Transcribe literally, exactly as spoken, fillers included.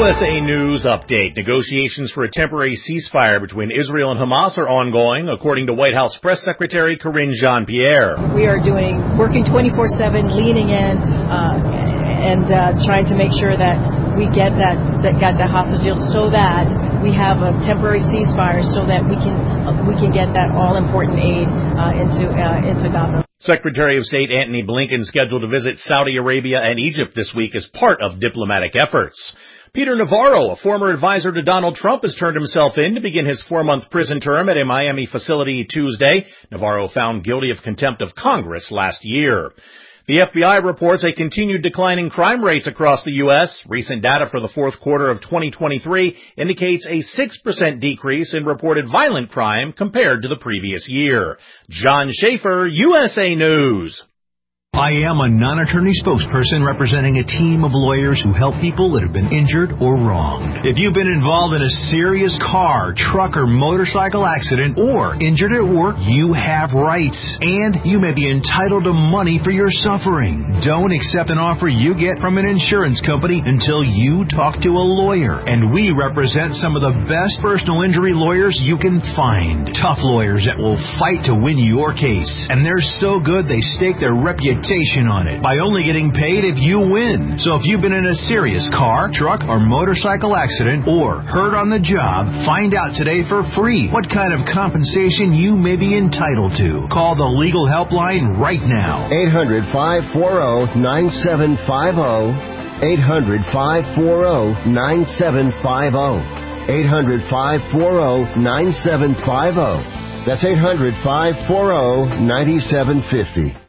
S A News Update. Negotiations for a temporary ceasefire between Israel and Hamas are ongoing, according to White House Press Secretary Karine Jean-Pierre. We are doing, working twenty-four seven, leaning in, uh, and uh, trying to make sure that we get that, that got the hostages so that we have a temporary ceasefire so that we can uh, we can get that all-important aid uh, into uh, into Gaza. Secretary of State Antony Blinken scheduled to visit Saudi Arabia and Egypt this week as part of diplomatic efforts. Peter Navarro, a former advisor to Donald Trump, has turned himself in to begin his four-month prison term at a Miami facility Tuesday. Navarro found guilty of contempt of Congress last year. The F B I reports a continued decline in crime rates across the U S. Recent data for the fourth quarter of twenty twenty-three indicates a six percent decrease in reported violent crime compared to the previous year. John Schaefer, U S A News. I am a non-attorney spokesperson representing a team of lawyers who help people that have been injured or wronged. If you've been involved in a serious car, truck, or motorcycle accident or injured at work, you have rights, and you may be entitled to money for your suffering. Don't accept an offer you get from an insurance company until you talk to a lawyer, and we represent some of the best personal injury lawyers you can find. Tough lawyers that will fight to win your case, and they're so good they stake their reputation on it by only getting paid if you win. So if you've been in a serious car, truck, or motorcycle accident or hurt on the job, find out today for free what kind of compensation you may be entitled to. Call the legal helpline right now. eight hundred, five four zero, nine seven five zero. eight hundred, five four zero, nine seven five zero. eight hundred, five four zero, nine seven five zero. That's eight hundred, five four zero, nine seven five zero.